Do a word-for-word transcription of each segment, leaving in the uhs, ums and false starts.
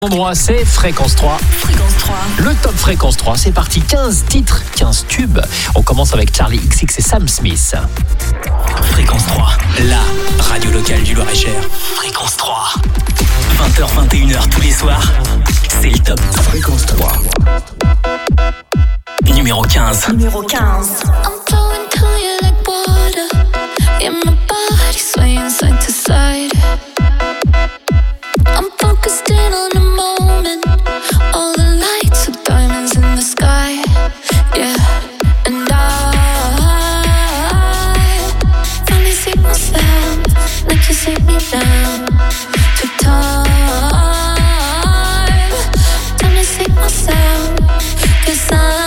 Endroit, c'est Fréquence trois. Fréquence trois. Le top Fréquence trois, c'est parti. quinze titres, quinze tubes. On commence avec Charlie X X et Sam Smith. Fréquence trois, la radio locale du Loir-et-Cher. Fréquence trois. vingt heures vingt et une heures tous les soirs, c'est le top. Fréquence trois. Numéro quinze. Numéro quinze. I'm flowing to you like water. Yeah, my body swaying side to side. I'm focused in on the moment. All the lights are diamonds in the sky. Yeah, and I finally see myself like you sit me down to time. Time to see myself, 'cause I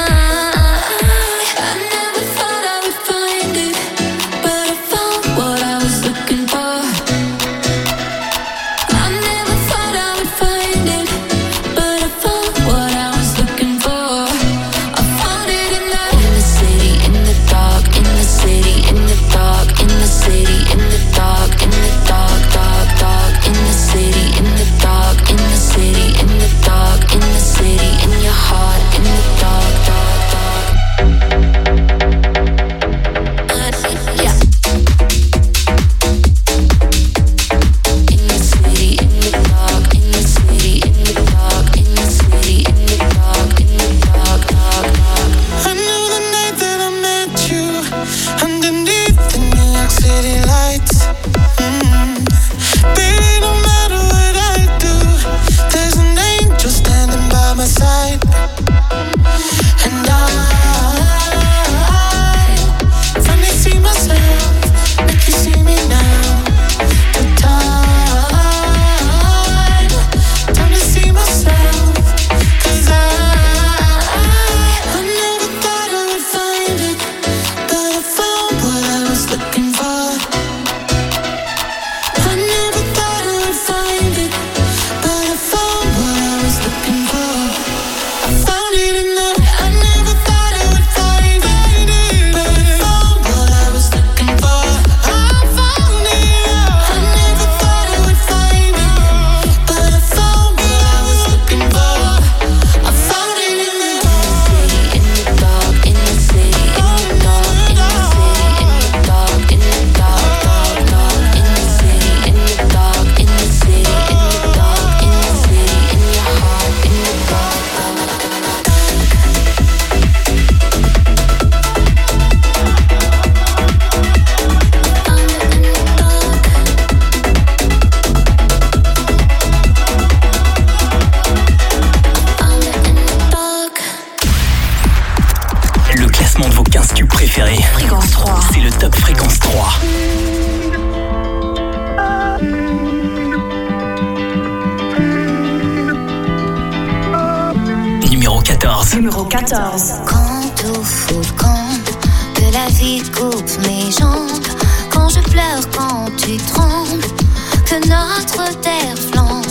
Numéro quatorze. Quand tout fout le camp, que la vie coupe mes jambes, quand je pleure, quand tu trembles, que notre terre flambe,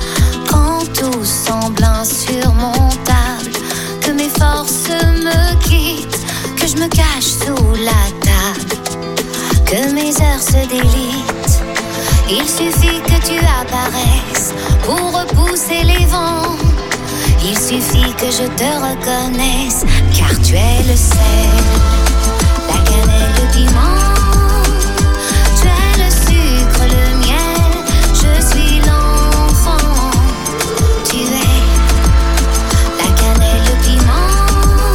quand tout semble insurmontable, que mes forces me quittent, que je me cache sous la table, que mes heures se délitent. Il suffit que tu apparaisses pour repousser les vents. Il suffit que je te reconnaisse, car tu es le sel, la cannelle, le piment. Tu es le sucre, le miel, je suis l'enfant. Tu es la cannelle, le piment,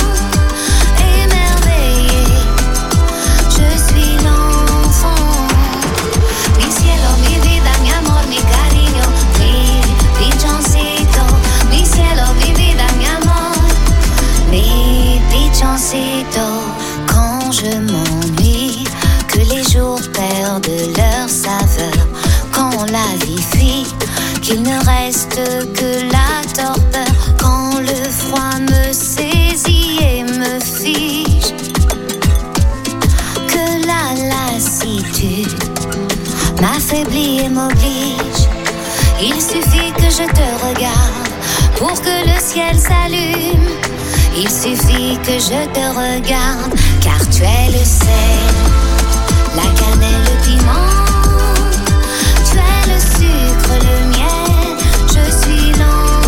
émerveillé. Je suis l'enfant. Mi cielo, mi vida, mi amor, mi cariño, mi pichoncito. Mi cielo, mi vida, mi amor, mi pichoncito. Quand je m'ennuie, que les jours perdent leur saveur, quand la vie fuit, qu'il ne reste que la torpeur, quand le froid me saisit et me fige, que la lassitude m'affaiblit et m'oblige. Il suffit que je te regarde pour que le ciel s'allume. Il suffit que je te regarde, car tu es le sel, la cannelle, le piment. Tu es le sucre, le miel, je suis l'enfant.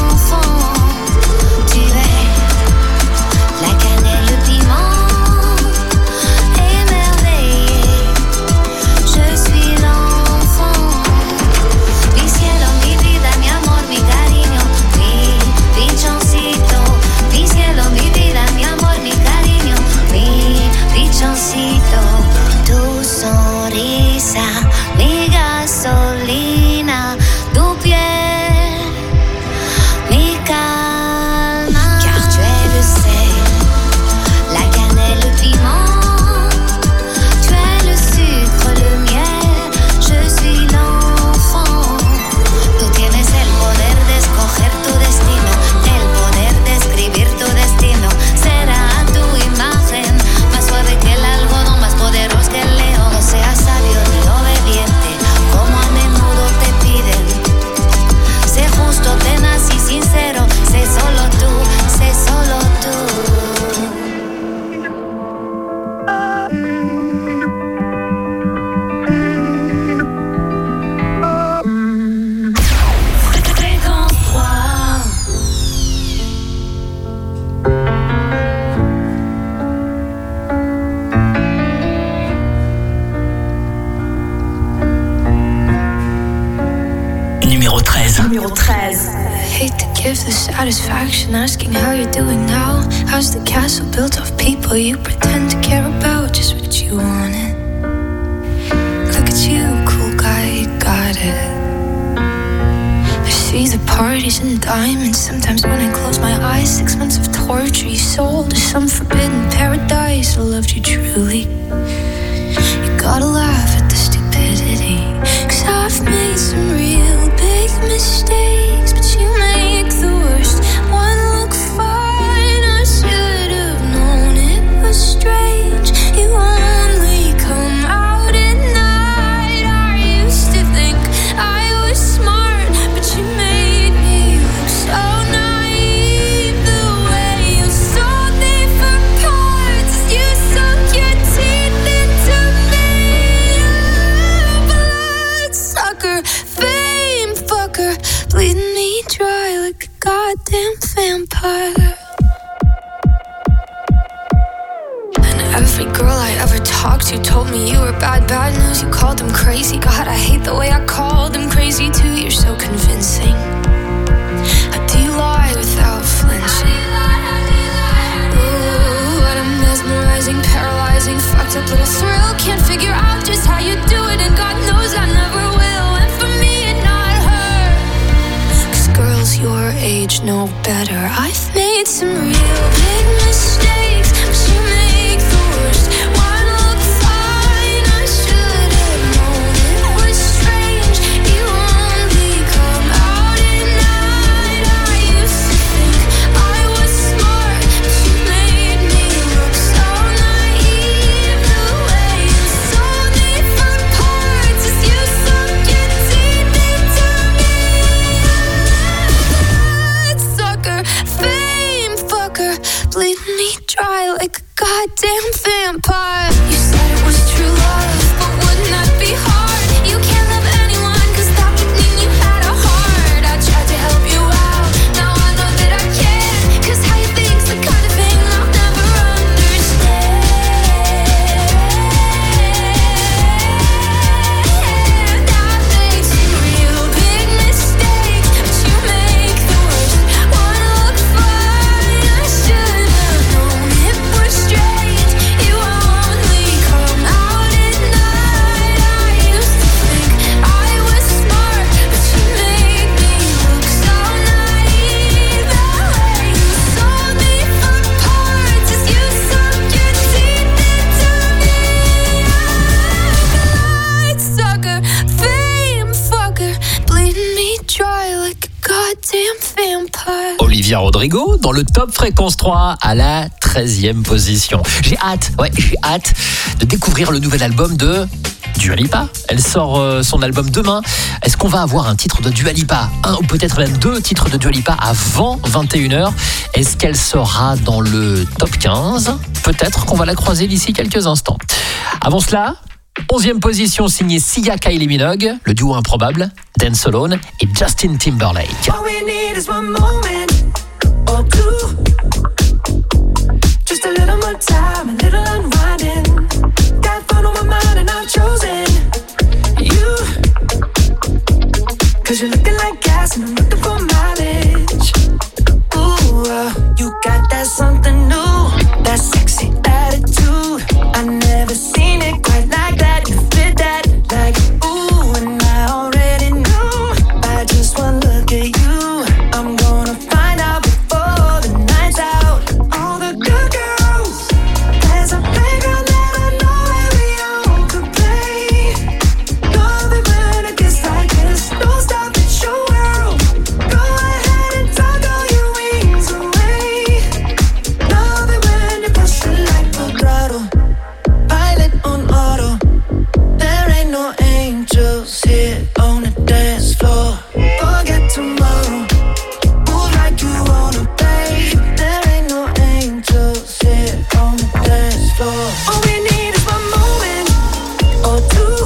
treize. Hate to give the satisfaction asking how you're doing now. How's the castle built of people you pretend to care about? Just what you wanted. Look at you, cool guy, you got it. I see the parties and diamonds. Sometimes when I close my eyes, six months of torture you sold to some forbidden paradise. I loved you truly. You gotta laugh at the stupidity, 'cause I've made some real big mistakes, but you make the worst one look fine. I should have known it was strange. You only come out at night. I used to think I was smart, but you made me look so naive. The way you sold me for parts, you sunk your teeth into me. Bloodsucker, fame fucker, bleeding me dry like a goddamn vampire. And every girl I ever talked to told me you were bad, bad news. You called them crazy. God, I hate the way I called them crazy too. You're so convincing. How do you lie without flinching? Ooh, what a mesmerizing, paralyzing, fucked up little thrill. Can't figure out just how you do it, and God knows I never will. And for me and not her, 'cause girls your age know better. I've made some real big mistakes, but you make the worst one look fine. I should have known it was strange. You only come out at night. I used to think I was smart, but you made me look so naive. The way you sold me for parts is you sunk your teeth into me. Bloodsucker, fame fucker, bleeding me dry like a goddamn vampire. You said it was true love, but wouldn't that be hard? You can't love anyone, 'cause that would mean you had a heart. I tried to help you out, now I know that I can't, 'cause how you think's the kind of thing I'll never understand. I've made some real big mistakes, but you make the worst one look fine. I should have known it was strange. You only come out at night. I used to think I was smart, but you made me look so naive. The way you sold me for parts is you sunk your teeth into me. Bloodsucker, fame fucker, bleeding me dry like a goddamn vampire. Olivia Rodrigo dans le top Fréquence trois à la treizième position. J'ai hâte, ouais, j'ai hâte de découvrir le nouvel album de Dua Lipa. Elle sort euh, son album demain. Est-ce qu'on va avoir un titre de Dua Lipa, un ou peut-être même deux titres de Dua Lipa avant vingt et une heures? Est-ce qu'elle sera dans le top quinze? Peut-être qu'on va la croiser d'ici quelques instants. Avant cela, onzième position signée Sia, Kylie Minogue, le duo improbable, Dance Alone et Justin Timberlake. All we need is one moment or two. Just a little more time, a little unwinding. Got fun on my mind and I've chosen you. 'Cause you're looking like gas and I'm looking for mileage. Ooh, uh, you got that something new, that sexy attitude. I never seen it quite like that. You fit that like ooh, and I already knew by just one look at you. I'm gonna find out before the night's out. All the good girls, there's a playground that I know where we all could play. Love it when it gets like this. Don't stop, it's your world. Go ahead and tuck all your wings away. Love it when you push it like a throttle. Pilot on auto. There ain't no angels here on the dance floor. Forget tomorrow. Move like you wanna play. There ain't no angels here on the dance floor. All we need is one moment or two.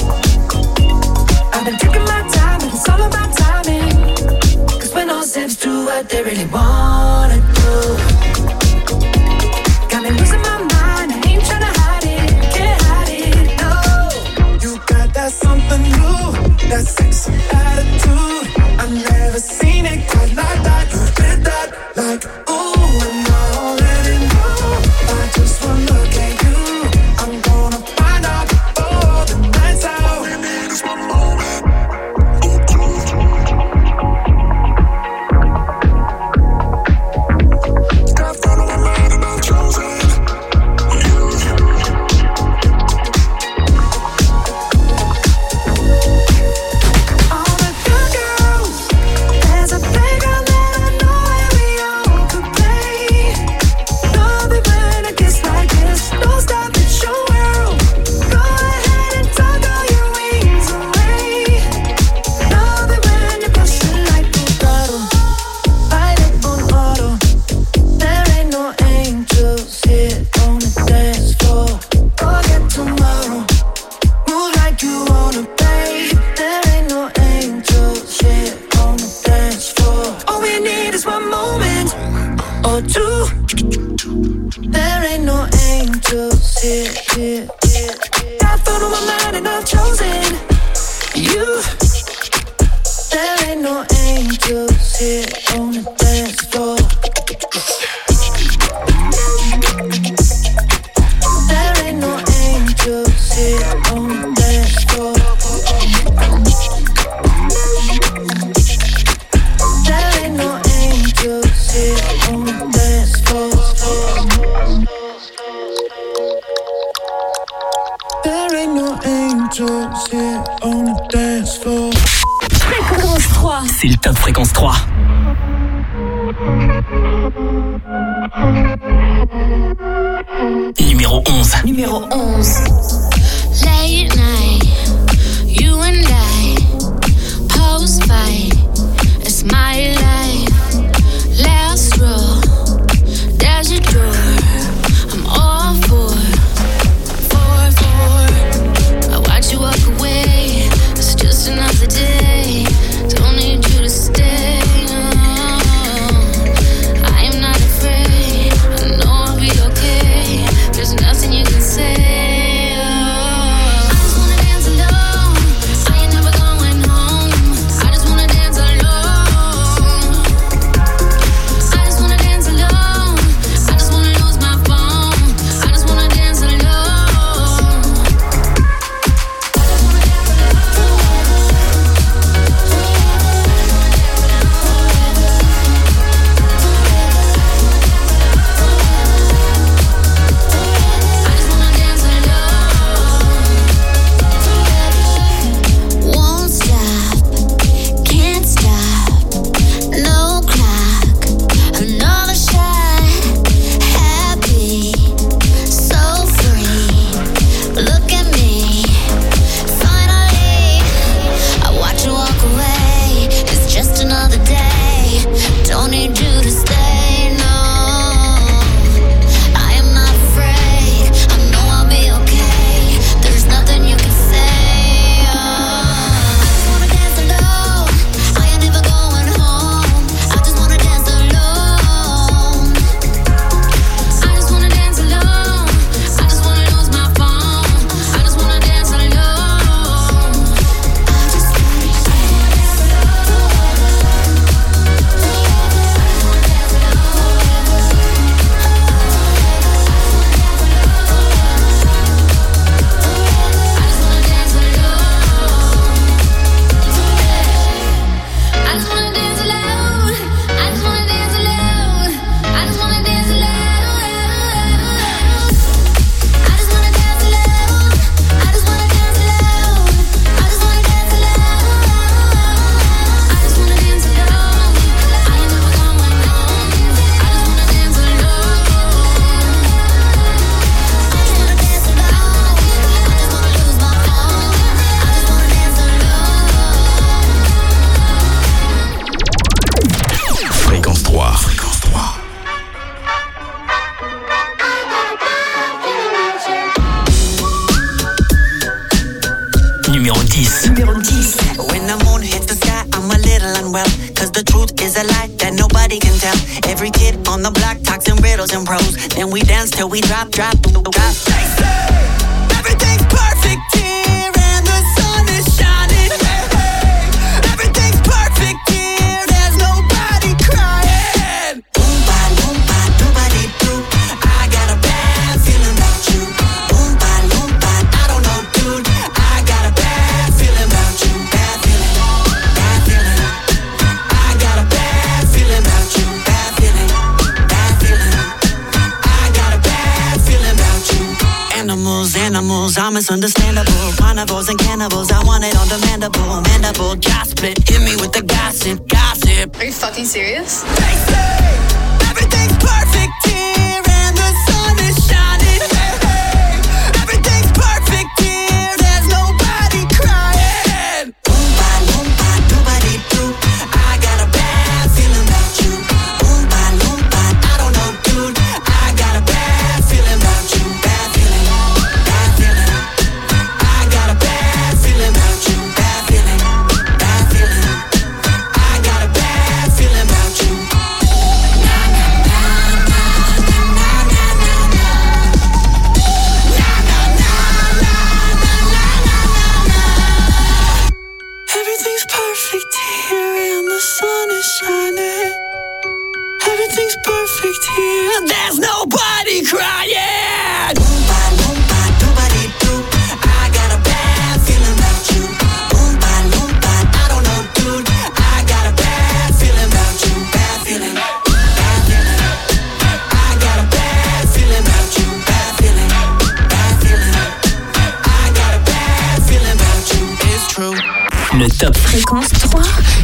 I've been taking my time and it's all about timing. 'Cause when all zips do what they really wanna do. Got me losing my mind, I ain't tryna hide it, can't hide it, no. You got that something new, that sexy attitude. I've never seen for two. There ain't no angels here, here, here, here. I thought on my mind and I've chosen you. There ain't no angels here on the dance floor. There ain't no angels here on the dance floor. There ain't no angels here on the dance floor. There ain't no angels here on the dance floor. Fréquence trois. C'est le Top Fréquence trois. Numéro onze. Numéro onze. Late night, you and I, post fight, it's my life. Last row, there's your door. I'm all for, for, for. I watch you walk away. It's just another day. Don't need you to stay. I am not afraid. I know I'll be okay. There's nothing you can say. Till we drop, drop, drop. Everything's perfect here and the sun is shining. Everything's perfect here, there's nobody crying. Oompa, loompa, doobity doo. I got a bad feeling about you. Oompa, loompa, I don't know, dude. I got a bad feeling about you. Bad feeling, bad feeling. I got a bad feeling about you. Bad feeling, bad feeling. Animals, animals, I'm misunderstandable. Carnivores and cannibals, I want it on demandable. Mandible, gas split, hit me with the gossip, gossip. Are you fucking serious? They say everything's perfect here and the sun is shining. Everything's perfect here, there's nobody crying. Oompa, loompa, doobity doo. I got a bad feeling about you. Oompa, loompa, I don't know, dude. I got a bad feeling about you. Bad feeling. Everything's perfect here. There's nobody crying. Le top Fréquence trois.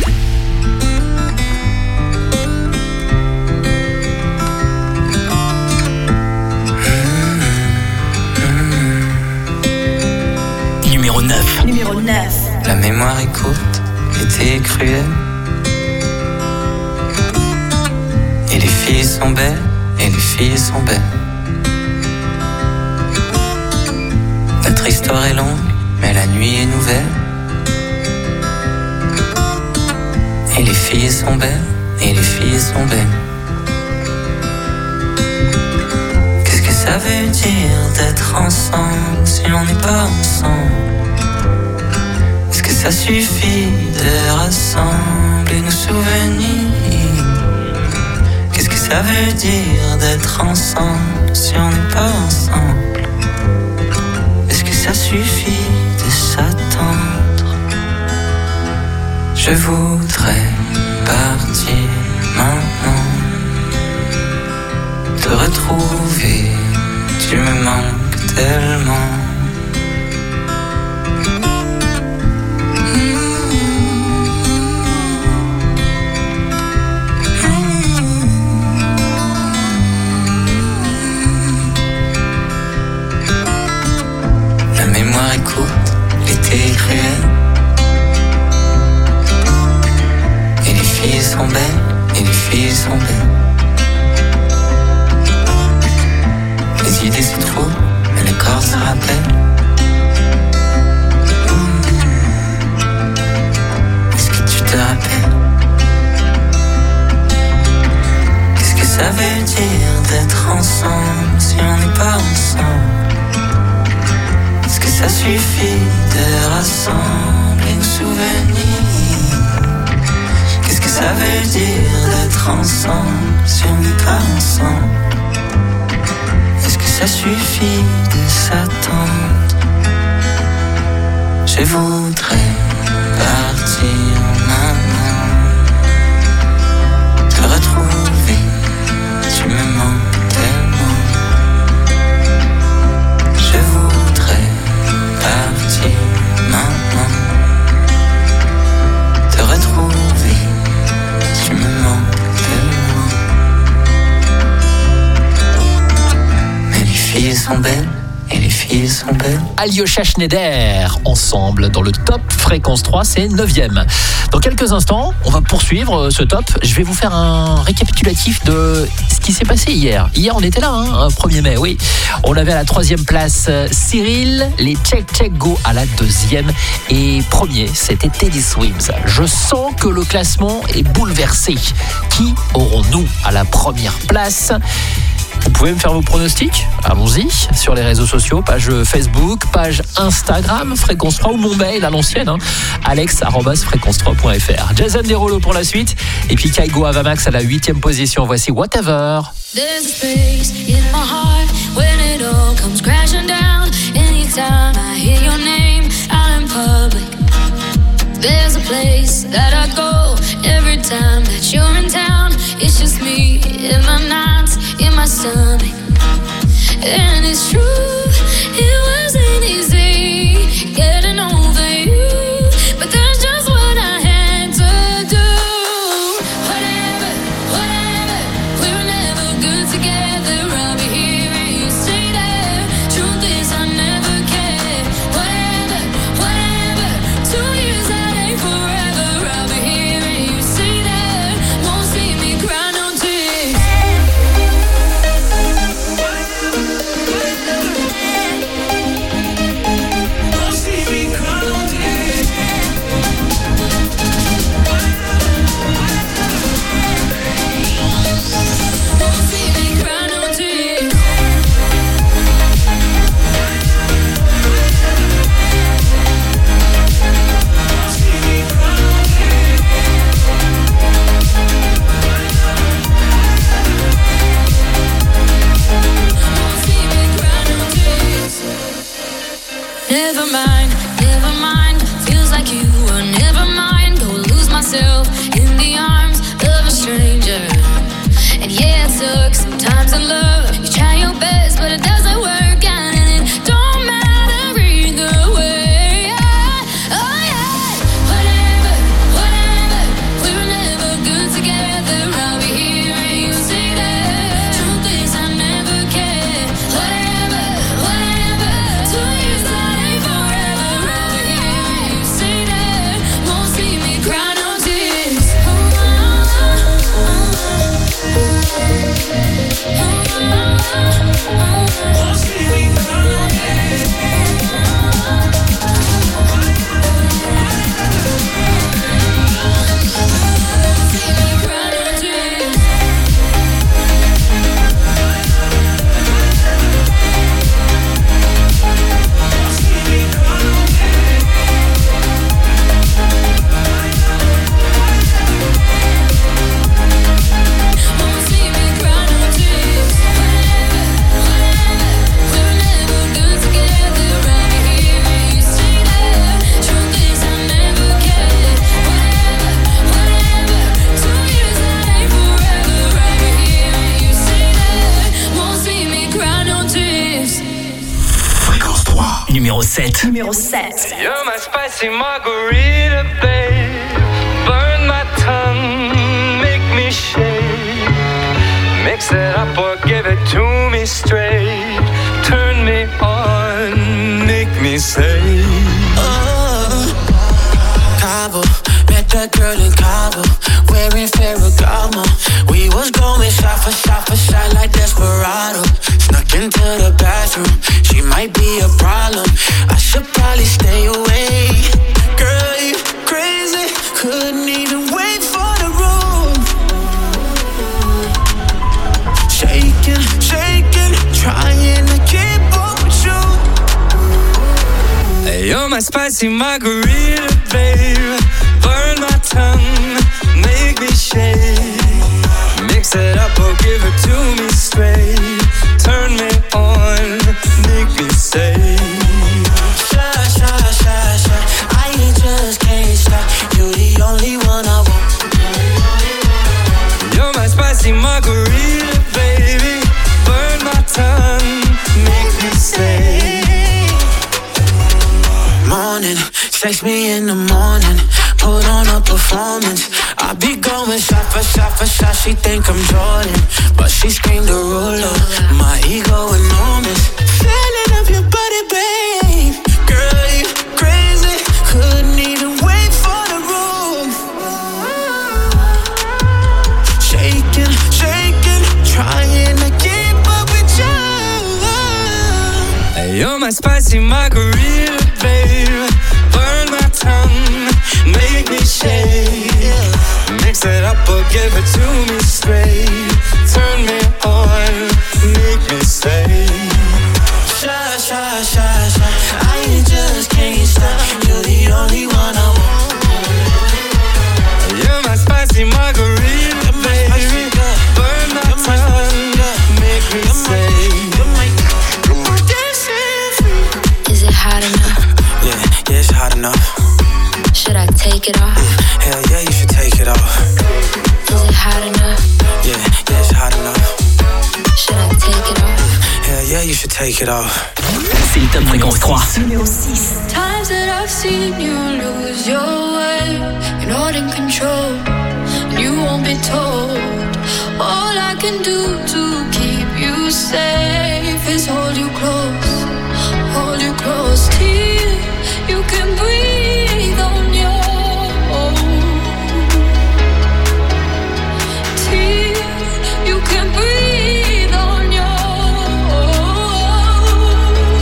Numéro neuf. Numéro neuf. La mémoire est courte, l'été est cruel. Et les filles sont belles, et les filles sont belles. Notre histoire est longue, mais la nuit est nouvelle. Et les filles sont belles, et les filles sont belles. Qu'est-ce que ça veut dire d'être ensemble si on n'est pas ensemble? Est-ce que ça suffit de rassembler nos souvenirs? Qu'est-ce que ça veut dire d'être ensemble si on n'est pas ensemble? Est-ce que ça suffit de s'attendre? Je voudrais partir maintenant, te retrouver, tu me manques tellement. La mémoire est courte, l'été est cruel. Les filles sont belles, et les filles sont belles. Les idées se trouvent, mais le corps se rappelle. Est-ce que tu te rappelles? Qu'est-ce que ça veut dire d'être ensemble si on n'est pas ensemble? Est-ce que ça suffit de rassembler nos souvenirs? Qu'est-ce que ça veut dire d'être ensemble si on n'est pas ensemble? Est-ce que ça suffit de s'attendre? Je voudrais partir maintenant, te retrouver, tu me manques tellement. Je voudrais partir maintenant, te retrouver, tu me manques tellement. Mais les filles sont belles, et les filles sont belles. Alyosha Schneider, ensemble dans le top Fréquence trois, c'est neuvième. Dans quelques instants, on va poursuivre ce top. Je vais vous faire un récapitulatif de ce qui s'est passé hier. Hier, on était là, hein, premier mai, oui. On avait à la troisième place Cyril, les Check Check Go à la deuxième. Et premier, c'était Teddy Swims. Je sens que le classement est bouleversé. Qui aurons-nous à la première place ? Vous pouvez me faire vos pronostics? Allons-y, sur les réseaux sociaux, page Facebook, page Instagram, Fréquence trois ou mon mail à l'ancienne, hein, alex arobase fréquence trois point f r. Jason Derulo pour la suite, et puis Kaigo Avamax à la huitième position. Voici Whatever. There's a space in my heart when it all comes crashing down. Anytime I hear your name out in public, there's a place that I go every time that you're in town. It's just me in my nights, in my stomach. And it's true, it wasn't easy getting over you, but that's just what I had to do. Whatever, whatever, we were never good together. I'll be here and you stay there. Truth is I never cared. Whatever, whatever, two years that ain't forever. I'll be here and you stay there. Won't see me cry. sept. Numéro sept. You're my spicy margarita, babe. Burn my tongue, make me shake. Mix it up or give it to me straight. Turn me on, make me say. Oh, Cabo, met that girl in Cabo, wearing Ferragamo. We was going shot for shot for shot like Desperado. Snuck into the bathroom, she might be a problem. I should probably stay away. Girl, you crazy, couldn't even wait for the room. Shaking, shaking, trying to keep up with you. Hey, you're my spicy margarita, babe. Burn my tongue, make me shake. Mix it up or give it to me straight. Turn me on, make me say. Shy, shy, shy, shy, I just can't stop. You're the only one I want. You're my spicy margarita, baby. Burn my tongue, make me say. Morning, text me in the morning. Put on a performance. I be going shot for shot for shot. She think I'm Jordan, but she screamed a ruler. My ego enormous. Feeling of your body, babe. Girl, you crazy. Couldn't even wait for the room. Shaking, shaking, trying to keep up with you. Hey, you're my spicy margarita, babe. Burn my tongue, make me shake. Mix it up or give it to me straight. Turn me on, make me say. Shy, shy, shy, shy, I just can't stop. You're the only one I want. You're my spicy margarita, baby. Burn my tongue, make me say. Is it hot enough? Yeah, yeah, it's hot enough. Should I take it off? Hell yeah, you should take it off. Is it hot enough? Yeah, yeah, it's hot enough. Should I take it off? Hell yeah, you should take it off. C'est le Top Fréquence trois. Numéro six. Times that I've seen you lose your way, you're not in control, and you won't be told. All I can do to keep you safe is hold you close, hold you close till you can breathe on your own, till you can breathe on your own.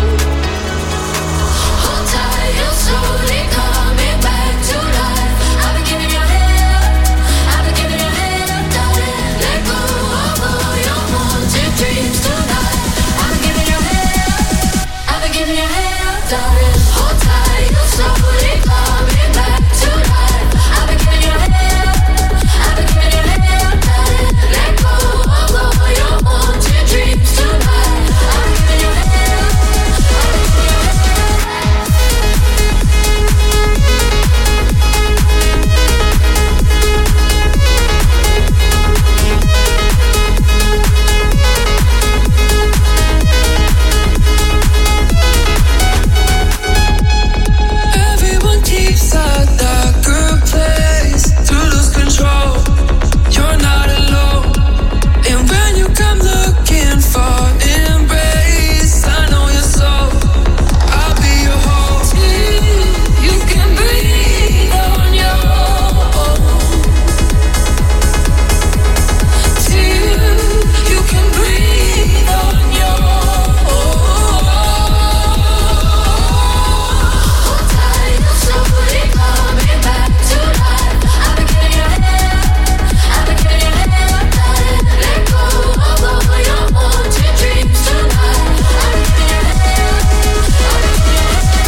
Hold tight, you're slowly coming back to life. I've been giving your head up, I've been giving your head up, darling. Let go of all your wanted dreams tonight. I've been giving your head up, I've been giving your head up, darling. Hold tight, you're slowly coming back to life. I've been giving your head up, I've been giving your head up, darling. Let go of all your wanted dreams tonight. I've been giving your head up, I've been giving your head up. Everyone keeps a darker place to lose control. You're not alone. And when you come looking for embrace, I know your soul. I'll be your home. Till you can breathe on your own, till you can breathe on your own. Hold tight, you're slowly coming back to life. I've been giving your head up, I've been giving your head up, darling. Let go of all your wanted dreams tonight. I've been giving your head up, I've been giving your head up.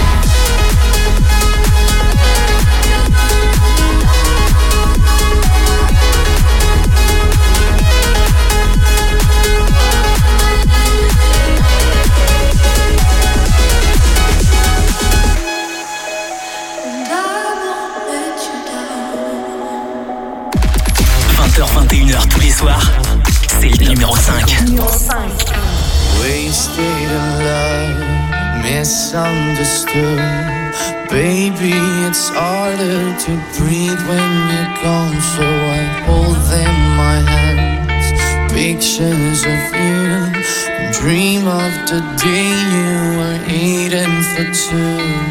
And I won't let you down. vingt heures vingt et une heures tous les soirs. C'est le numéro cinq. Numéro cinq. Wasted in love, misunderstood. Baby, it's harder to breathe when you're gone, so I hold in my hands pictures of you and dream of the day you were eating for two.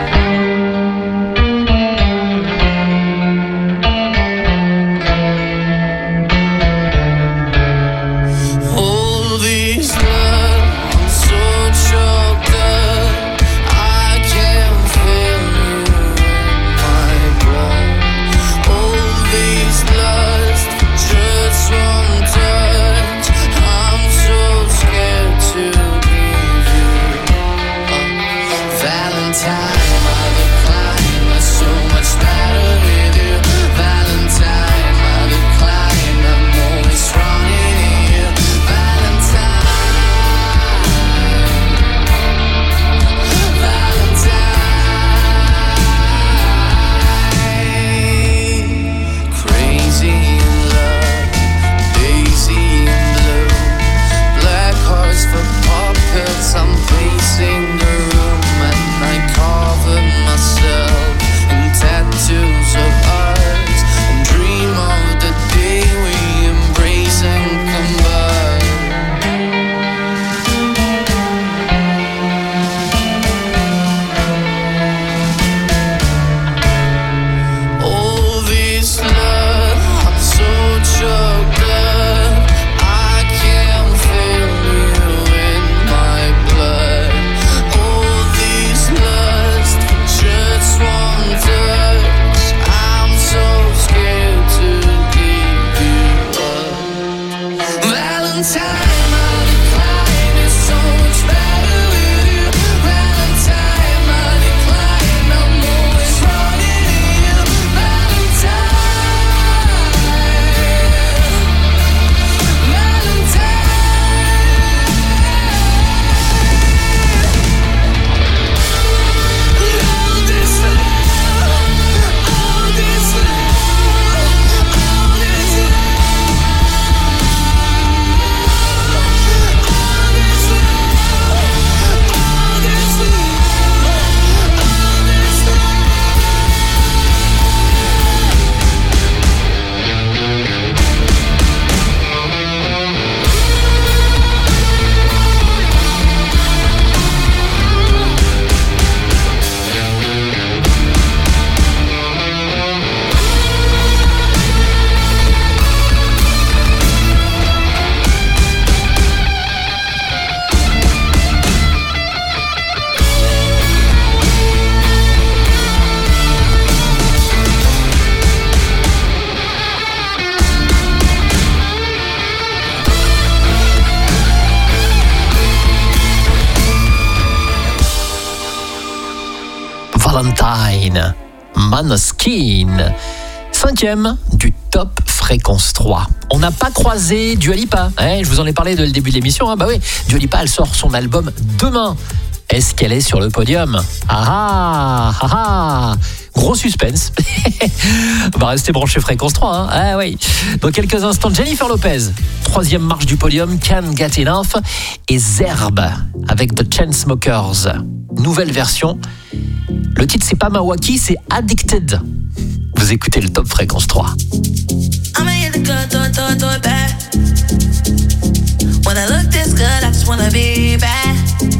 Valentine, Måneskin, cinquième du Top Fréquence trois. On n'a pas croisé Dua Lipa, hein, je vous en ai parlé dès le début de l'émission, hein, bah oui, Dua Lipa elle sort son album demain. Est-ce qu'elle est sur le podium? Ah ah ah, gros suspense. On va rester branché Fréquence trois. Hein. Ah oui. Dans quelques instants, Jennifer Lopez, troisième marche du podium, Can't Get Enough, et Zerbe avec The Chainsmokers. Nouvelle version. Le titre c'est pas Mawaki, c'est Addicted. Vous écoutez le Top Fréquence trois. I'ma hit the club, throw it, throw it, throw it back. When I look this good, I just wanna be bad.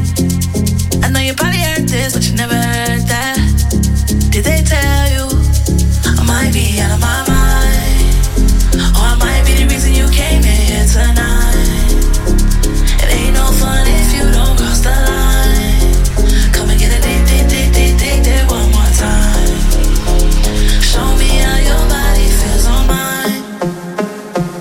I know you probably heard this, but you never heard that. Did they tell you I might be out of my mind? Or I might be the reason you came in here tonight. It ain't no fun if you don't cross the line. Come and get a date, date, date, date, date, date one more time. Show me how your body feels on mine.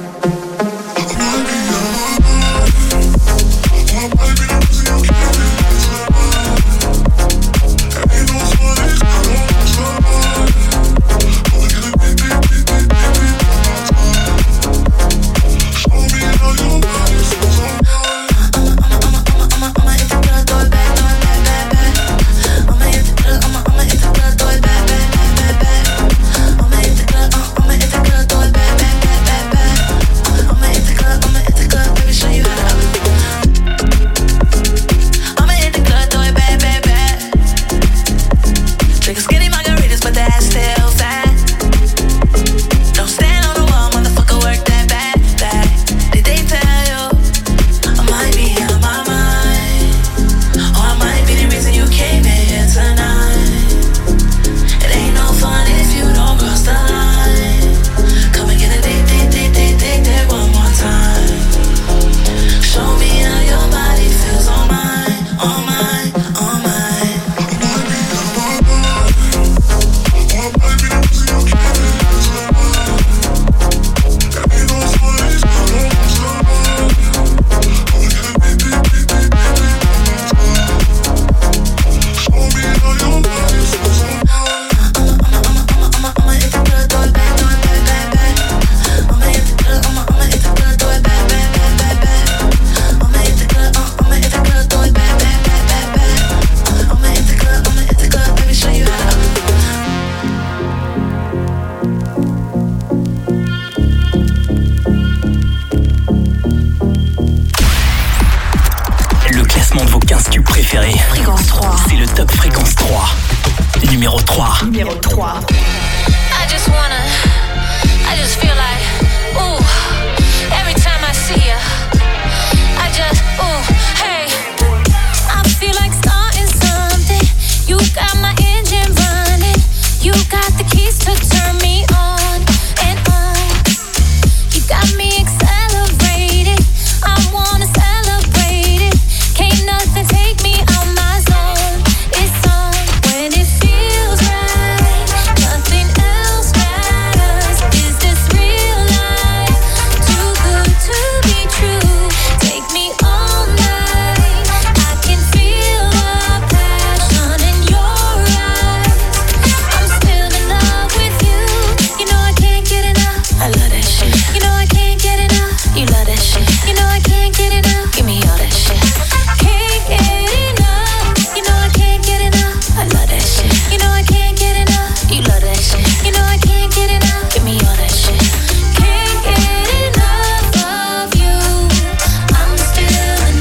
Numéro trois. Numéro trois. I just wanna, I just feel like, ooh, every time I see ya, I just, ooh, hey, I feel like starting something. You got my engine running, you got the keys to turn me on and on. You got me accelerated, I wanna celebrate it. Can't nothing take me out my zone. It's on when it feels right. Nothing else matters. Is this real life? Too good to be true. Take me all night. I can feel the passion in your eyes. I'm still in love with you. You know I can't get enough. I love that shit. You know I can't get enough. You love that shit. You know I can't get enough. Give me all that shit. Can't get enough. You know I can't get enough. I love that shit. You know I can't get enough. You love that shit. You know I can't get enough. Give me all that shit. Can't get enough of you. I'm still in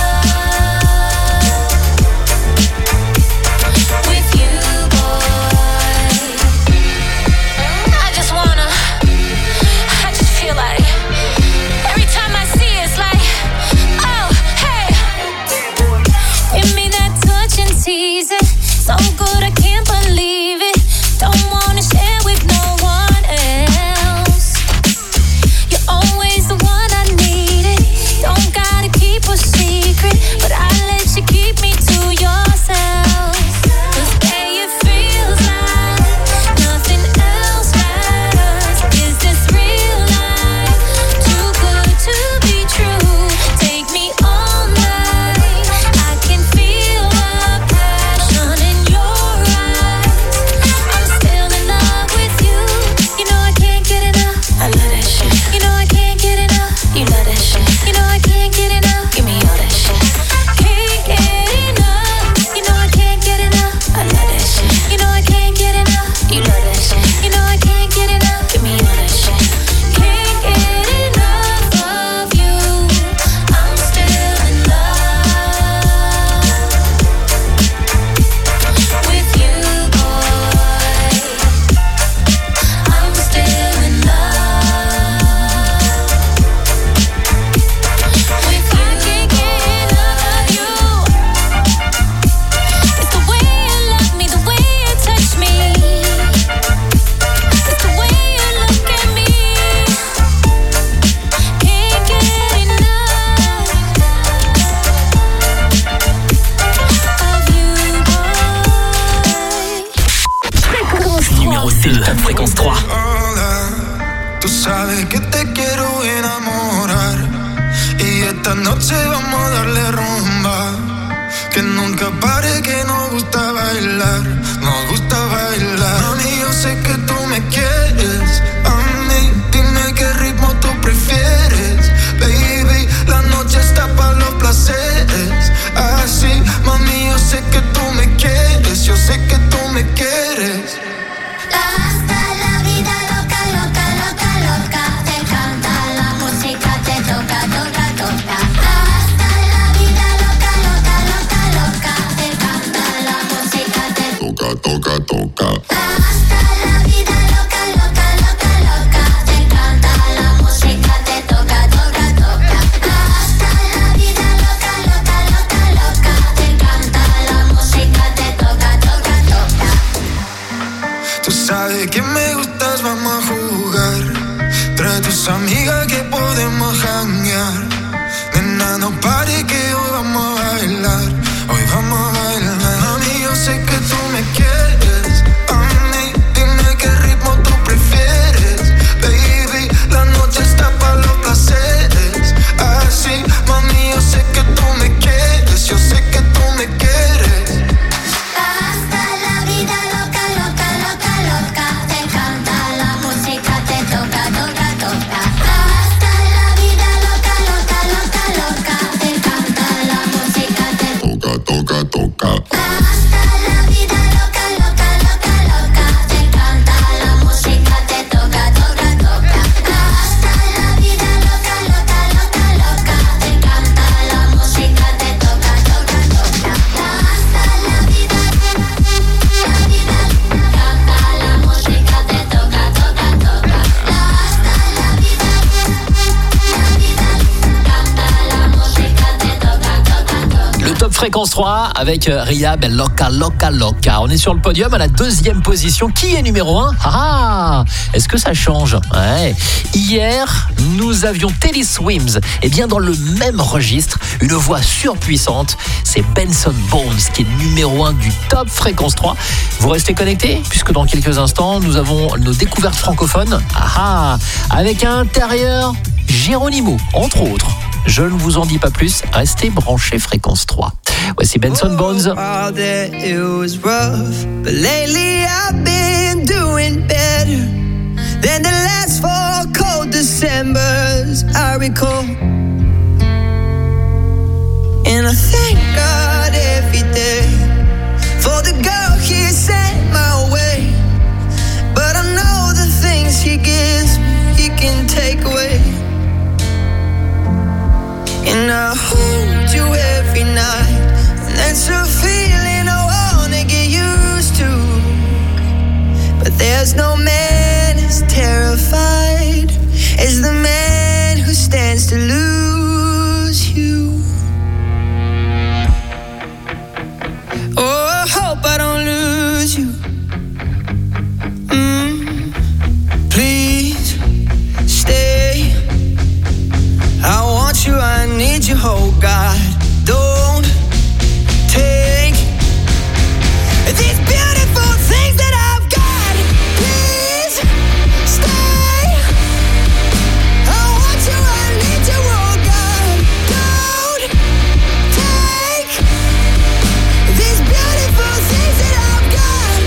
love with you, boy. I just wanna, I just feel like every time I see it, it's like, oh, hey. Give me that touch and tease it. So good I can't believe it. Don't wanna share with no one else. You're always the one I needed. Don't gotta keep a secret, but I let you keep me to yourself. 'Cause babe, it feels like nothing else matters. Is this real life? Too good to be true. Take me all night. I can feel the passion in your eyes. I'm still in love with you. You know I can't get enough. I love that shit. You know I can't get enough. You love that shit. You know I can't get enough. Give me all that shit. Can't get enough. You know I can't get enough. I love that shit. You know I can't get enough. You love that shit. You know I can't get enough. Give me all that shit. Can't get enough of you. I'm still in love with you, boy. I'm still in love with you. I can't get enough of you. It's the way you love me, the way you touch me. It's the way you look at me. Can't get enough of you, boy. Numéro deux. Top Fréquence trois. Hola, tú sabes que te quiero enamorar y esta noche vamos a darle rumba. Que nunca pare, que nos gusta bailar, nos gusta bailar. Mami, yo sé que tú me quieres, a mí dime qué ritmo tú prefieres. Baby, la noche está para los placeres. Así, mami, yo sé que tú me quieres, yo sé que tú me quieres. Hasta la vida loca, loca, loca, loca. Te canta la música, te toca, toca, toca. Hasta la vida loca, loca, loca, loca. Te canta la música, te Toca, toca, toca. hasta la vida loca, loca, loca, loca. Te canta la música, te toca, toca, toca. Hasta la vida loca, loca, loca, loca. Te canta la música, te toca, toca, toca. Tú sabes que me gustas, vamos a jugar. Trae tus amigas que podemos janguear. Nena, no pare que hoy vamos a bailar. Hoy vamos a bailar. Mami, yo sé que tú me quieres. A mí, dime qué ritmo tú prefieres. Baby, la noche está para los placeres. Así, mami, yo sé que tú me quieres. Yo sé que tú me quieres. Hasta la vida loca, loca, loca, loca. Te canta la música, te toca, toca, toca. Fréquence trois avec Ria Bel Loca Loca Loca. On est sur le podium à la deuxième position. Qui est numéro un? Ah, est-ce que ça change? Ouais. Hier, nous avions Teddy Swims. Et bien dans le même registre, une voix surpuissante, c'est Benson Bones qui est numéro un du top Fréquence trois. Vous restez connectés puisque dans quelques instants, nous avons nos découvertes francophones. Ah, avec un intérieur Geronimo, entre autres. Je ne vous en dis pas plus, restez branchés Fréquence trois. Voici Benson Bones. All that it was rough, but lately I've been doing better than the last four cold Decembers I recall. And I thank God every day for the girl He sent my way. But I know the things He gives me, He can take away. And I hold you every night, and that's a feeling I wanna get used to. But there's no man as terrified as the man who stands to lose you. Oh, I hope I don't lose you. Mm, please stay. I want you, I need you, oh God. Don't take these beautiful things that I've got. Please stay. I want you, I need you, oh God. Don't take these beautiful things that I've got.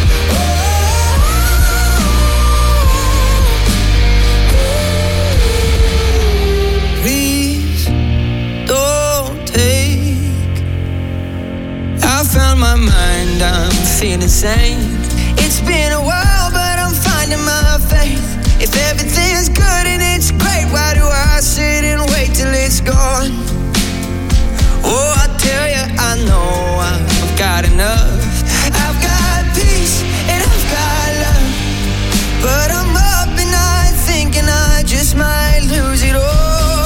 Oh, please don't take. I found my mind, I'm feeling sane. It's been a while, but I'm finding my faith. If everything's good and it's great, why do I sit and wait till it's gone? Oh, I tell you, I know I've got enough. I've got peace and I've got love, but I'm up and I thinking I just might lose it all.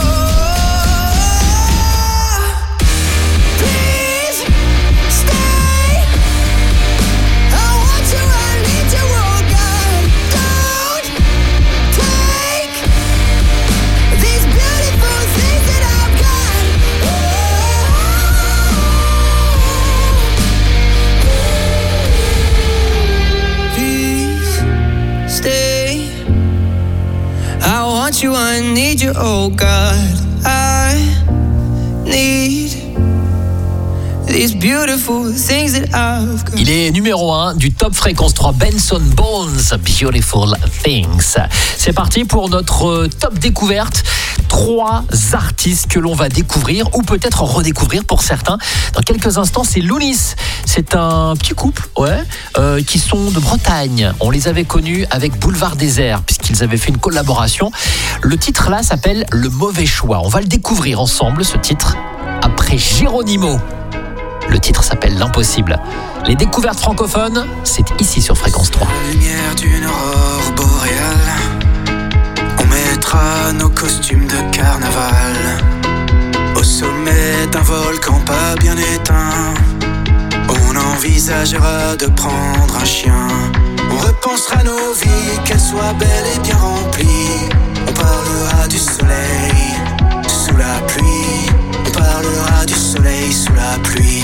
Please stay. I want you, I need you, oh God. Don't take these beautiful things that I've got. Please stay. I want you, I need you, oh God. I need these beautiful things that I've got. Il est numéro un du top Fréquence trois, Benson Bones, Beautiful Things. C'est parti pour notre top découverte. Trois artistes que l'on va découvrir ou peut-être redécouvrir pour certains. Dans quelques instants, c'est Lounis. C'est un petit couple, ouais, euh, qui sont de Bretagne. On les avait connus avec Boulevard Désert puisqu'ils avaient fait une collaboration. Le titre là s'appelle Le Mauvais Choix. On va le découvrir ensemble, ce titre, après Geronimo. Le titre s'appelle L'Impossible. Les découvertes francophones, c'est ici sur Fréquence trois. La lumière d'une aurore boréale, on mettra nos costumes de carnaval au sommet d'un volcan pas bien éteint. On envisagera de prendre un chien. On repensera nos vies, qu'elles soient belles et bien remplies. On parlera du soleil sous la pluie. On parlera du soleil sous la pluie.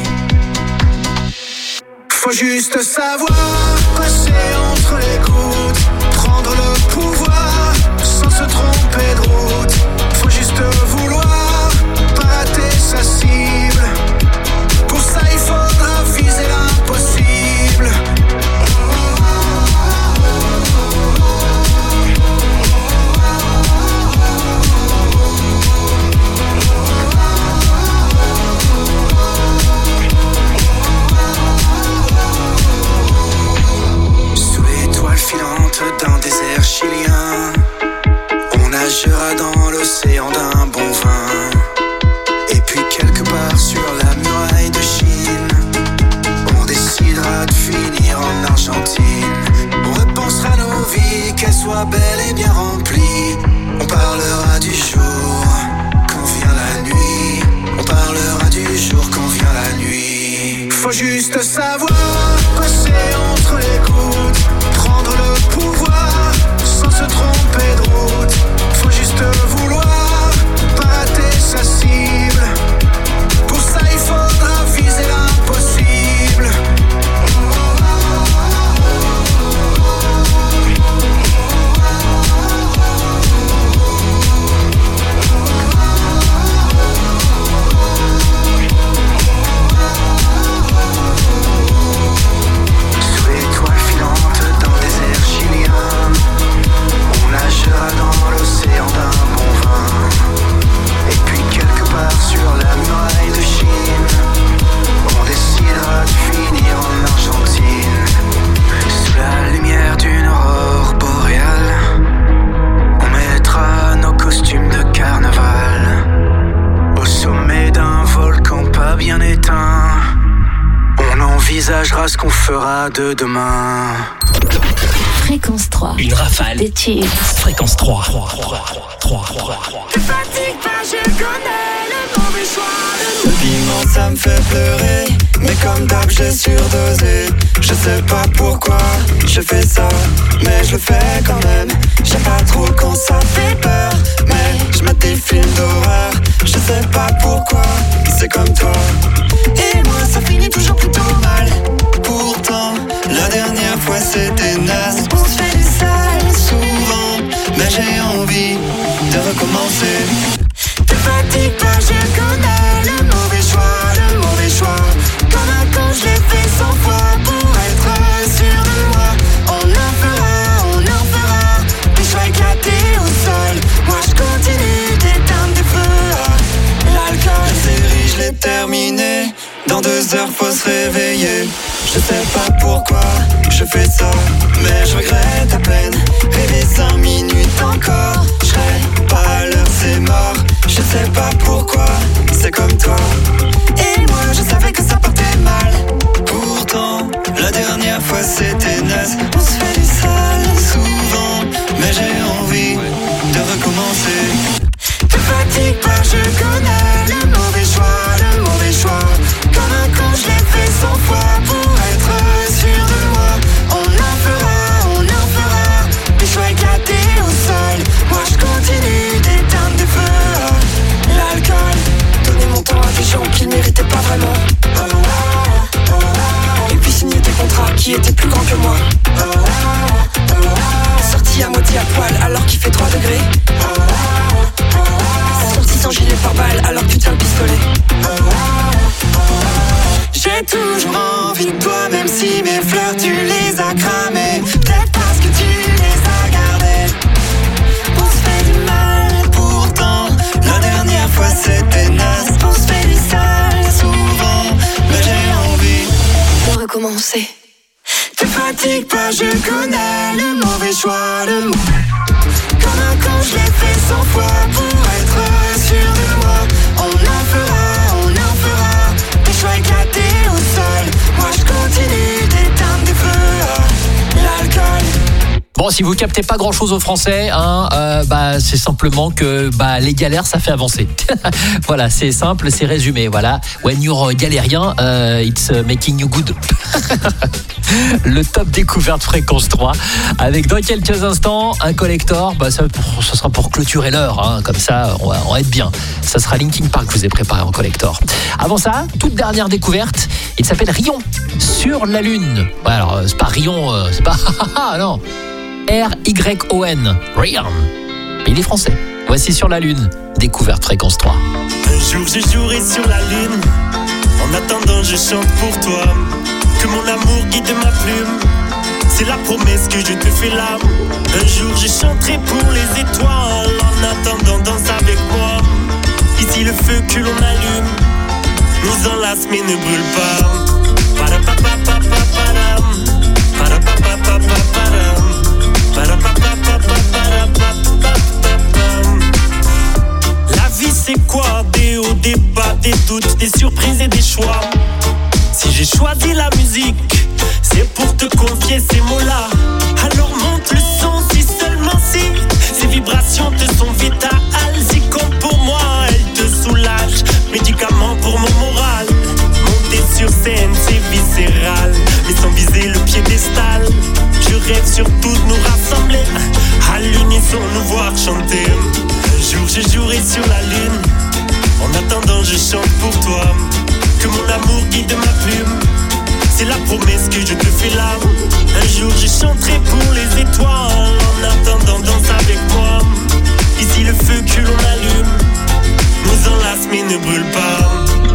Faut juste savoir passer entre les gouttes, prendre le pouvoir sans se tromper de route. Faut juste vouloir pas rater sa cible. Pour ça il faudra viser l'impossible. D'un désert chilien, on nagera dans l'océan d'un bon vin. Et puis quelque part sur la muraille de Chine, on décidera de finir en Argentine. On repensera nos vies, qu'elles soient belles et bien remplies. On parlera du jour quand vient la nuit. On parlera du jour quand vient la nuit. juste savoir quoi c'est entre les gouttes, prendre le pouvoir sans se tromper de route. Faut juste vouloir, pas rater sa cible. Pour ça il faudra viser l'impossible. Dans l'océan d'un bon vin. Et puis quelque part sur la muraille de Chine, on décidera de finir en Argentine. Sous la lumière d'une aurore boréale, on mettra nos costumes de carnaval. Au sommet d'un volcan pas bien éteint, on envisagera ce qu'on fera de demain. Fréquence trois. Une rafale. Des tubes. Fréquence trois. trois, trois, trois, trois. Te fatigue pas, je connais le mauvais choix. Le piment ça me fait pleurer, mais comme d'hab j'ai surdosé. Je sais pas pourquoi je fais ça, mais je le fais quand même. J'aime pas trop quand ça fait peur, mais je mate des films d'horreur. Je sais pas pourquoi, c'est comme toi. Et moi ça finit toujours plutôt mal. Pourtant, la dernière fois c'était naze. On se fait du sale souvent, mais j'ai envie de recommencer. Te fatigue pas, je connais le mauvais choix, le mauvais choix. Comme un con, je l'ai fait cent fois pour être sûr de moi. On en fera, on en fera des choix éclatés au sol. Moi je continue d'éteindre des feux. L'alcool, la série, je l'ai terminé. Dans deux heures, faut se réveiller. Je sais pas pourquoi je fais ça, mais je regrette à peine. Rêver cinq minutes encore, je serai pas à l'heure, c'est mort. Je sais pas pourquoi, c'est comme toi. Et moi je savais que ça partait mal. Pourtant, la dernière fois c'était naze. On se fait du sale souvent, mais j'ai envie de recommencer. Te fatigue pas, je connais le mauvais choix, le mauvais choix. Comme un con, je l'ai fait cent fois pour être sûr de moi. On en fera, on en fera des choix éclatés au sol. Moi je continue d'éteindre des feux. L'alcool, donner mon temps à des gens qui ne méritaient pas vraiment. Oh, oh, oh, oh. Et puis signer des contrats qui étaient plus grands que moi. Oh, oh, oh. Sorti à moitié à poil alors qu'il fait trois degrés. Oh, oh, oh. Sorti sans gilet pare-balles alors que tu tiens le pistolet. Oh, oh, oh. J'ai toujours envie de toi même si mes fleurs tu les as cramées. Peut-être parce que tu les as gardées. On se fait du mal pourtant. La dernière fois c'était naze. On se fait du sale souvent, mais j'ai envie de recommencer. Te fatigue pas, je connais le mauvais choix, le mou. Comme un con, je l'ai fait cent fois pour être sûr de moi. On en fera, on en fera des choix éclatés au sol. Moi je continue d'éteindre des feux. L'alcool. Bon, si vous captez pas grand chose au français, hein, euh, bah, c'est simplement que bah, les galères, ça fait avancer. Voilà, c'est simple, c'est résumé. Voilà, when you're galérien, uh, it's making you good. Le top découverte Fréquence trois. Avec dans quelques instants un collector. Bah, ça, pour, ça sera pour clôturer l'heure. Hein, comme ça, on va, on va être bien. Ça sera Linkin Park que je vous ai préparé en collector. Avant ça, toute dernière découverte. Il s'appelle Rion sur la Lune. Ouais, alors, c'est pas Rion, euh, c'est pas. Non. R Y O N, Rion. Mais il est français. Voici sur la Lune, découverte Fréquence trois. Un jour je jouerai sur la Lune. En attendant je chante pour toi. Que mon amour guide ma plume. C'est la promesse que je te fais là. Un jour je chanterai pour les étoiles. En attendant danse avec moi. Ici le feu que l'on allume nous enlace mais ne brûle pas. Para-pa-pa-pa-pa-param. Para-pa-pa-pa-pa-param. La vie c'est quoi? Des hauts, des bas, des doutes, des surprises et des choix. Si j'ai choisi la musique, c'est pour te confier ces mots-là. Alors monte le son si seulement si ces vibrations te sont vitales. Si comme pour moi, elles te soulagent. Médicament pour mon moral. Monter sur scène, c'est vite. chanterai pour les étoiles. En attendant, danse avec moi. Ici le feu que l'on allume nous enlace mais ne brûle pas.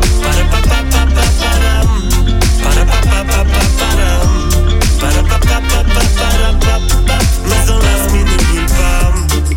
Nous enlace mais ne brûle pas.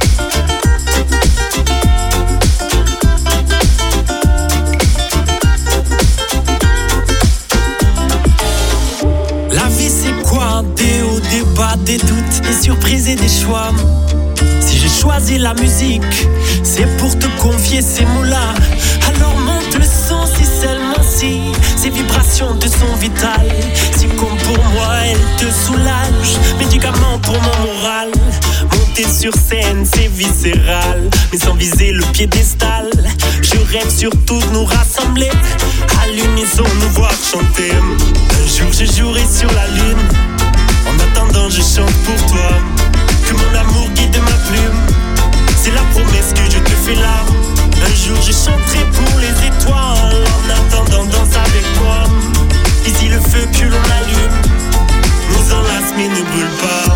La vie c'est quoi? Des hauts, des bas, des doutes, des surprises et des choix. Si j'ai choisi la musique, c'est pour te confier ces mots-là. Alors monte le son si seulement si ces vibrations te sont vitales. Si comme pour moi elles te soulagent, médicament pour mon moral. Monter sur scène c'est viscéral, mais sans viser le piédestal. Je rêve surtout de nous rassembler, à l'unisson nous voir chanter. Un jour je jouerai sur la lune, en attendant je chante pour toi. Que mon amour guide ma plume, c'est la promesse que je te fais là. Un jour je chanterai pour les étoiles. En attendant danse avec moi. Ici le feu que l'on allume nous enlace mais ne brûle pas.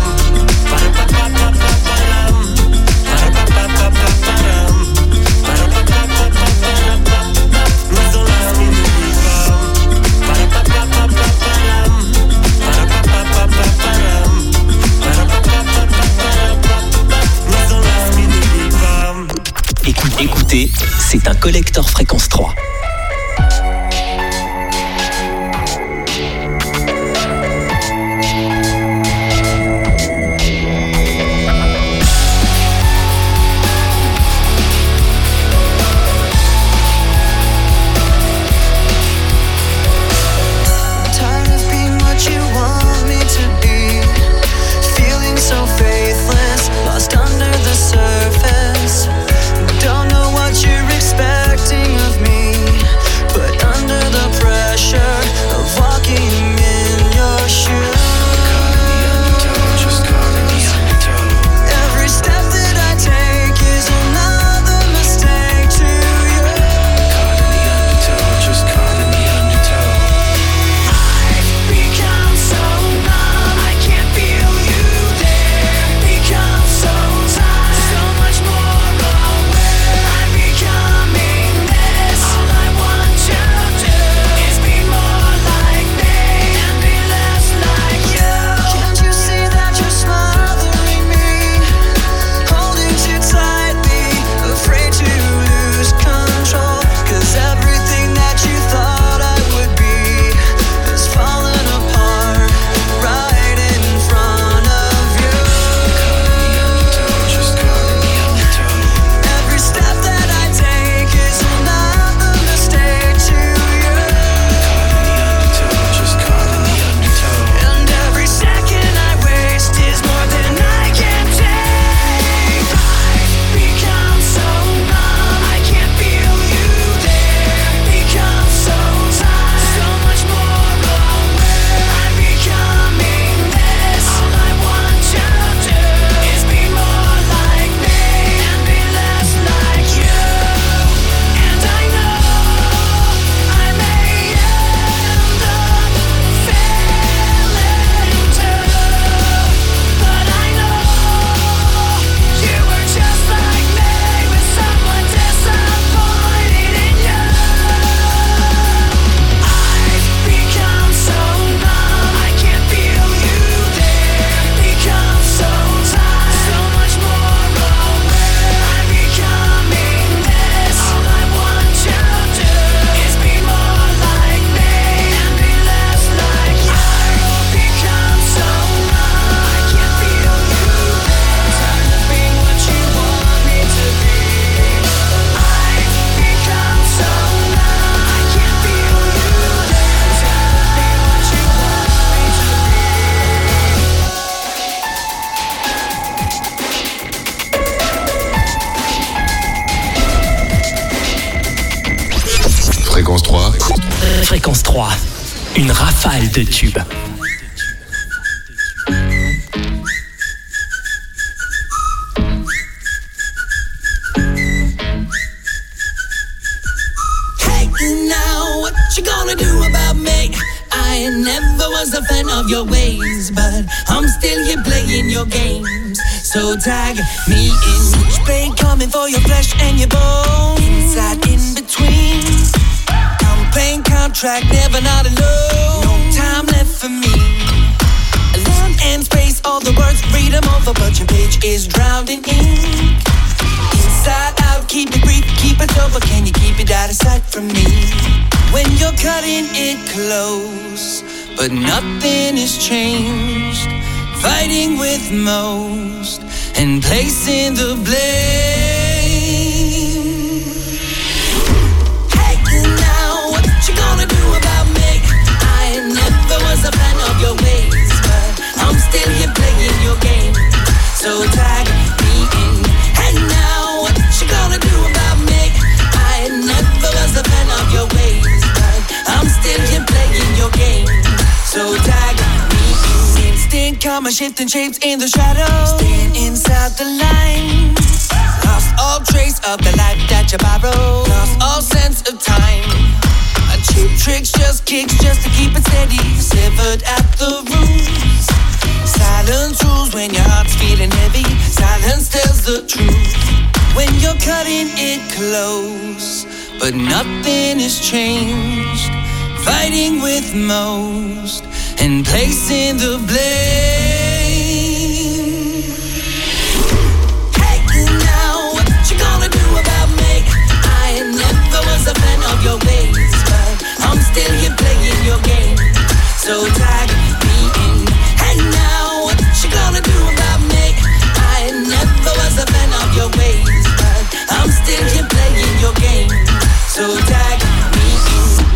Nous enlace mais ne brûle pas. Écoutez, c'est un collector fréquence trois. Fréquence trois. Fréquence trois. Une rafale de tubes. Hey now, what you gonna do about me? I I never was a fan of your ways, but I'm still here playing your games. So tag me in. Switchblade coming for your flesh and your bones. Inside, in between. I'm playing contract, never not alone. No time left for me. Land and space, all the words, read them over, but your page is drowned in ink. Inside out, keep it brief, keep it over. Can you keep it out of sight from me? When you're cutting it close, but nothing has changed. Fighting with most and placing the blame. Hey now, what you gonna do about me? I never was a fan of your ways, but I'm still here playing your game. So tag me in. Hey now, what you gonna do about me? I never was a fan of your ways, but I'm still here playing your game. So tag me in. Instant karma shifting shapes in the shadows. Staying inside the lines. Lost all trace of the life that you borrowed. Lost all sense of time. A cheap tricks, just kicks, just to keep it steady. Severed at the roots. Silence rules when your heart's feeling heavy. Silence tells the truth when you're cutting it close, but nothing has changed. Fighting with most and placing the blame. Hey now, what you gonna do about me? I never was a fan of your ways, but I'm still here playing your game. So tag me in. Hey now, what you gonna do about me? I never was a fan of your ways, but I'm still here playing your game. So tag me in.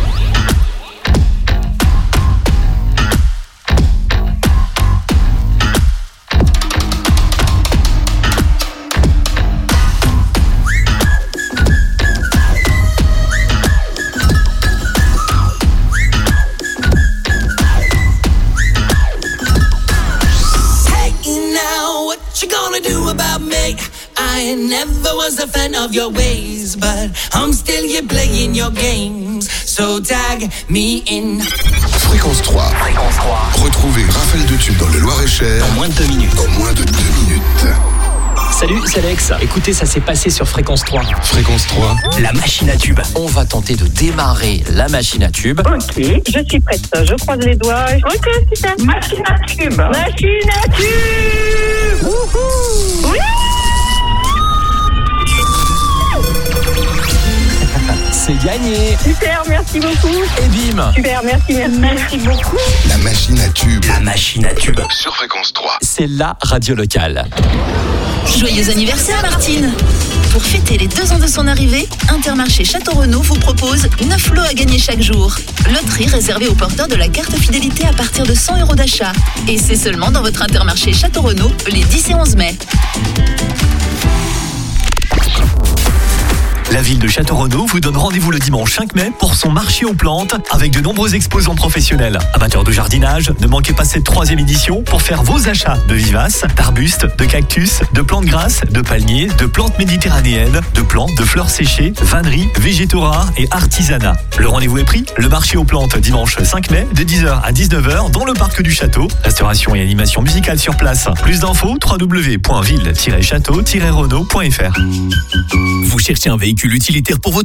Do about me. I never was a fan of your ways, but I'm still here playing your games. So tag me in. Fréquence trois. Fréquence trois. Retrouvez Raphaël de Tube dans le Loir-et-Cher. En moins de deux minutes. En moins de deux minutes. Salut, c'est Alex. Écoutez, ça s'est passé sur Fréquence trois. Fréquence trois. La machine à tube. On va tenter de démarrer la machine à tube. Ok, je suis prête. Je croise les doigts. Ok, super. Machine à tube. Machine à tube. Wouhou. Oui. C'est gagné. Super, merci beaucoup. Et bim. Super, merci, merci. Merci beaucoup. La machine à tube. La machine à tube. Sur Fréquence trois. C'est la radio locale. Joyeux anniversaire Martine. Pour fêter les deux ans de son arrivée, Intermarché Château Renaud vous propose neuf lots à gagner chaque jour. Loterie réservée aux porteurs de la carte fidélité à partir de cent euros d'achat. Et c'est seulement dans votre Intermarché Château Renaud les dix et onze mai. La ville de Château-Renaud vous donne rendez-vous le dimanche cinq mai pour son marché aux plantes avec de nombreux exposants professionnels. Amateurs de jardinage, ne manquez pas cette troisième édition pour faire vos achats de vivaces, d'arbustes, de cactus, de plantes grasses, de palmiers, de plantes méditerranéennes, de plantes, de fleurs séchées, vanneries, végétaux rares et artisanat. Le rendez-vous est pris, le marché aux plantes dimanche cinq mai de dix heures à dix-neuf heures dans le parc du château. Restauration et animation musicale sur place. Plus d'infos, w w w point ville tiret château tiret renaud point f r. Vous cherchez un véhicule utilitaire pour votre